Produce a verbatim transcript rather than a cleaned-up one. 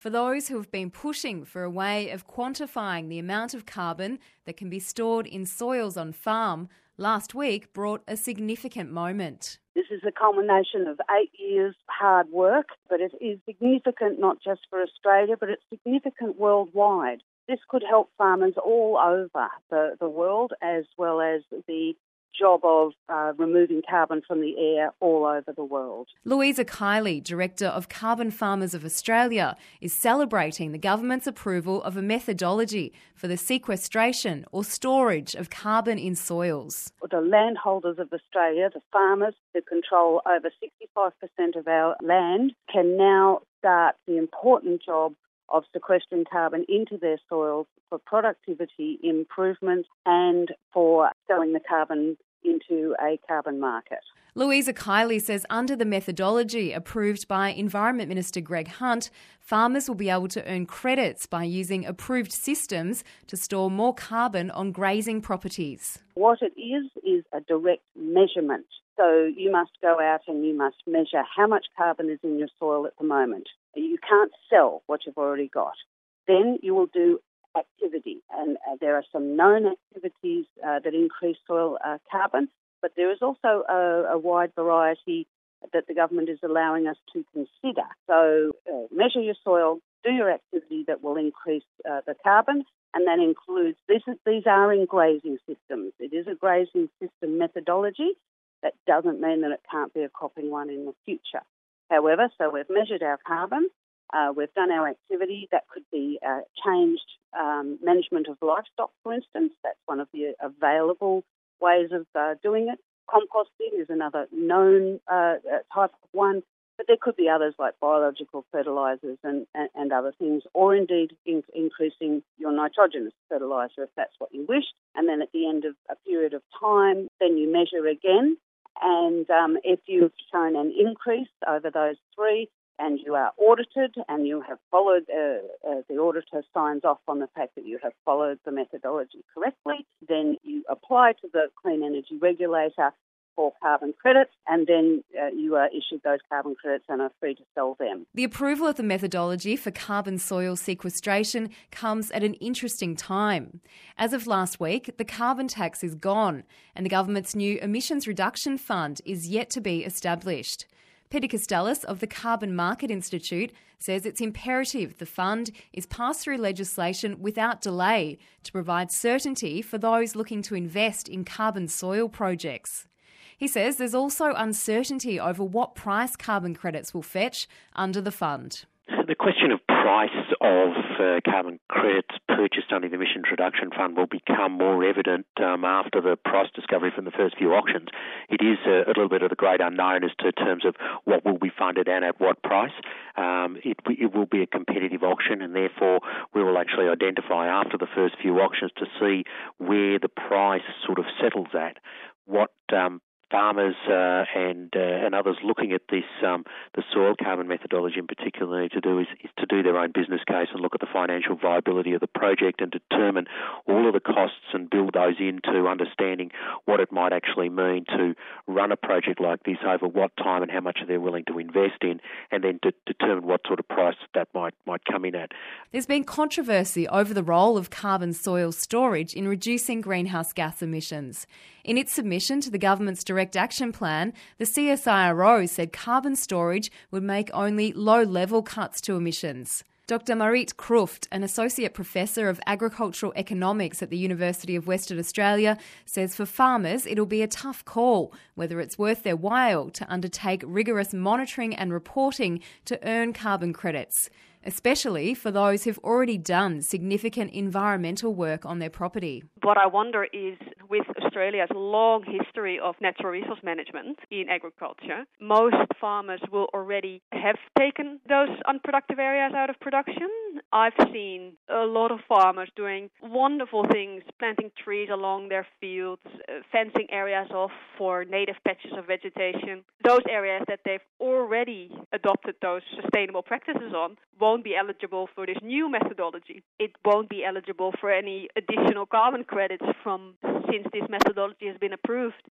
For those who have been pushing for a way of quantifying the amount of carbon that can be stored in soils on farm, last week brought a significant moment. This is a culmination of eight years' hard work, but it is significant not just for Australia, but it's significant worldwide. This could help farmers all over the, the world, as well as the job of uh, removing carbon from the air all over the world. Louisa Kiley, Director of Carbon Farmers of Australia, is celebrating the government's approval of a methodology for the sequestration or storage of carbon in soils. The landholders of Australia, the farmers who control over sixty-five percent of our land, can now start the important job of sequestering carbon into their soils for productivity improvement and for selling the carbon into a carbon market. Louisa Kiley says under the methodology approved by Environment Minister Greg Hunt, farmers will be able to earn credits by using approved systems to store more carbon on grazing properties. What it is, is a direct measurement. So you must go out and you must measure how much carbon is in your soil at the moment. You can't sell what you've already got. Then you will do activity, and uh, there are some known activities uh, that increase soil uh, carbon, but there is also a, a wide variety that the government is allowing us to consider. So uh, measure your soil, do your activity that will increase uh, the carbon, and that includes, this is, these are in grazing systems. It is a grazing system methodology. That doesn't mean that it can't be a cropping one in the future. However, so we've measured our carbon, uh, we've done our activity. That could be uh, changed um, management of livestock, for instance. That's one of the available ways of uh, doing it. Composting is another known uh, type of one, but there could be others like biological fertilisers and, and, and other things, or indeed in, increasing your nitrogenous fertiliser if that's what you wish. And then at the end of a period of time, then you measure again. And um, if you've shown an increase over those three and you are audited and you have followed, uh, uh, the auditor signs off on the fact that you have followed the methodology correctly, then you apply to the Clean Energy Regulator for carbon credits, and then uh, you are issued those carbon credits and are free to sell them. The approval of the methodology for carbon soil sequestration comes at an interesting time. As of last week, the carbon tax is gone, and the government's new emissions reduction fund is yet to be established. Peter Costellis of the Carbon Market Institute says it's imperative the fund is passed through legislation without delay to provide certainty for those looking to invest in carbon soil projects. He says there's also uncertainty over what price carbon credits will fetch under the fund. So the question of price of uh, carbon credits purchased under the Emissions Reduction Fund will become more evident um, after the price discovery from the first few auctions. It is a, a little bit of the great unknown as to terms of what will be funded and at what price. Um, it, it will be a competitive auction, and therefore we will actually identify after the first few auctions to see where the price sort of settles at. What um, farmers uh, and uh, and others looking at this, um, the soil carbon methodology in particular, need to do is, is to do their own business case and look at the financial viability of the project and determine all of the costs and build those into understanding what it might actually mean to run a project like this over what time and how much they're willing to invest in, and then to determine what sort of price that might, might come in at. There's been controversy over the role of carbon soil storage in reducing greenhouse gas emissions. In its submission to the government's Direct Action Plan, the C S I R O said carbon storage would make only low-level cuts to emissions. Doctor Marit Kruft, an Associate Professor of Agricultural Economics at the University of Western Australia, says for farmers it'll be a tough call whether it's worth their while to undertake rigorous monitoring and reporting to earn carbon credits, especially for those who've already done significant environmental work on their property. What I wonder is, with Australia's long history of natural resource management in agriculture, most farmers will already have taken those unproductive areas out of production. I've seen a lot of farmers doing wonderful things, planting trees along their fields, uh, fencing areas off for native patches of vegetation. Those areas that they've already adopted those sustainable practices on won't be eligible for this new methodology. It won't be eligible for any additional carbon credits from since this methodology has been approved.